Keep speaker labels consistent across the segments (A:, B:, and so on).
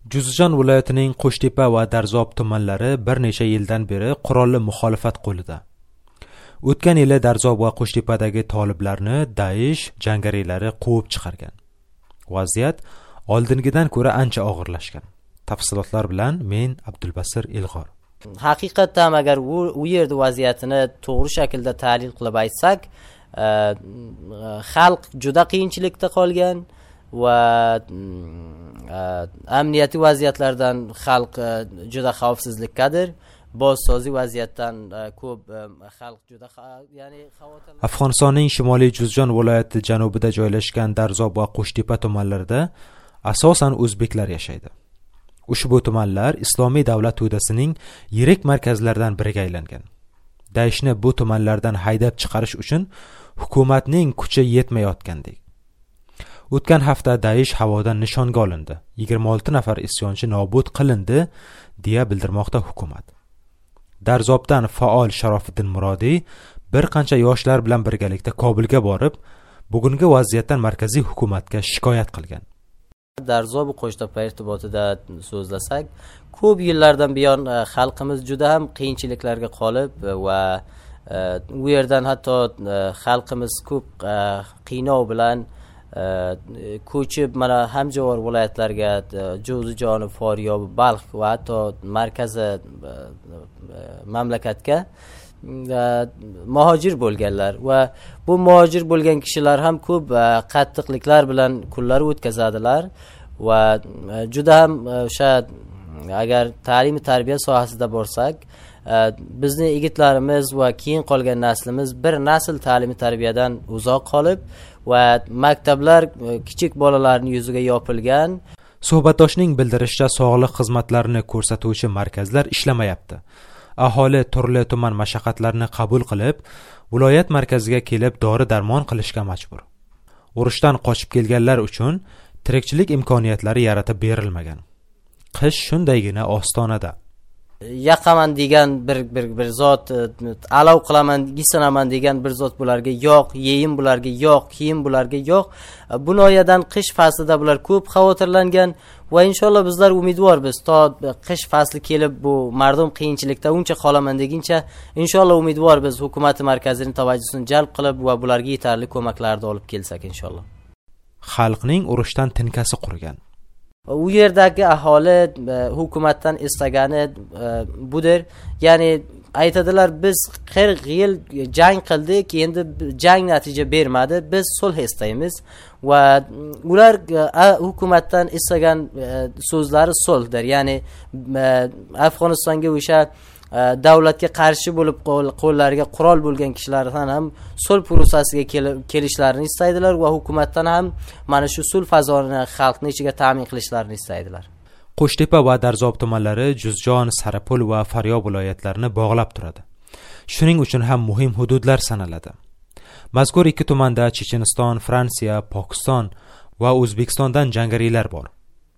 A: Juzjon viloyatining Qo'shtepa va Darzob tumanlari bir necha yildan beri qurolli muxolifat qo'lida. O'tgan yili Darzob va Qo'shtepadagi toliblarni Daesh jangariylari quvib chiqargan. Vaziyat oldingidan ko'ra ancha og'irlashgan. Tafsilotlar bilan men Abdulbasir Ilg'or.
B: Haqiqatan agar u yerda vaziyatini to'g'ri shaklda tahlil qilib aytsak, xalq juda qiyinchilikda qolgan va amniyati vaziyatlardan xalq juda xavfsizlikdadir. Bozsozi vaziyatdan ko'p xalq juda xavotirli.
A: Afg'onistonning Shimoliy Juzjon viloyati janubida joylashgan Darzob va Qo'shtepa tumanlarida asosan o'zbeklar yashaydi. Ushbu tumanlar Islomiy davlat to'dasining yirik markazlaridan biriga aylangan. Daeshni bu tumanlardan haydab chiqarish uchun hukumatning kuchi yetmayotgandek. O'tgan hafta Daesh havodan nishonga olindi. 26 nafar isyonchi nobud qilindi, deya bildirmoqda hukumat. Darzobdan faol Sharofiddin Murodiy bir qancha yoshlar bilan birgalikda Kobulga borib, bugungi vaziyatdan markaziy hukumatga shikoyat qilgan.
B: Darzob va Qo'shtepa irtibotida so'zlasak, ko'p yillardan buyon xalqimiz juda ham qiyinchiliklarga qolib va u yerdan hatto xalqimiz ko'p qiynov bilan ko'chib mana hamjovor viloyatlarga Jo'zijon, Foryob, Balx va hatto markaziy mamlakatga muhojir bo'lganlar va bu muhojir bo'lgan kishilar ham ko'p qattiqliklar bilan kunlar o'tkazadilar va juda ham o'sha agar ta'lim tarbiya sohasida borsak, bizning yigitlarimiz va keyin qolgan naslimiz bir nasl ta'lim tarbiyadan uzoq qolib va maktablar kichik bolalarning yuziga yopilgan.
A: Suhbatdoshning bildirishicha, sog'liq xizmatlarini ko'rsatuvchi markazlar ishlamayapti. Aholi turli tuman mashaqqatlarni qabul qilib, viloyat markaziga kelib dori-darmon qilishga majbur. Urushdan qochib kelganlar uchun tirikchilik imkoniyatlari yaratib berilmagan. Qish shundaygina ostonada.
B: Yaqaman degan bir zot, alov qilaman, gisanaman degan bir zot bularga yo'q, yeyim bularga yo'q, kiyim bularga yo'q. Bunoyadan qish faslida bular ko'p xavotirlangan va inshaalloh bizlar umidvormiz. To qish fasli kelib bu mardum qiyinchilikda uncha qolaman deguncha inshaalloh umidvormiz hukumat markazining tavajjuhini jalb qilib va bularga yetarli ko'maklarni olib kelsak inshaalloh.
A: Xalqning urushdan tinkasi qurgan.
B: U yerdagi aholi hukumatdan istagani budir. Ya'ni aytadilar, biz 40 yil jang qildik, endi jang natija bermadi, biz sulh istaymiz va ular hukumatdan istagan so'zlari sulhdir. Ya'ni Afg'onistonga o'sha davlatga qarshi bo'lib qo'llariga qurol bo'lgan kishilardan ham sulh prosesiga kelishlarini istaydilar va hukumatdan ham mana shu sulh fazoni xalqning ichiga ta'min qilishlarini istaydilar.
A: Qo'shtepa va Darzob tumanlari Juzjon, Sarapul va Faryob viloyatlarini bog'lab turadi. Shuning uchun ham muhim hududlar sanaladi. Mazkur ikki tumanda Checheniston, Fransiya, Pokiston va O'zbekistondan jangariylar bor.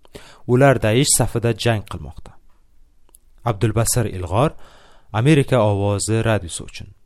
A: Ular Daesh safida jang qilmoqda. Abdulbasir Ilg'or, Amerika ovozi radiosi uchun.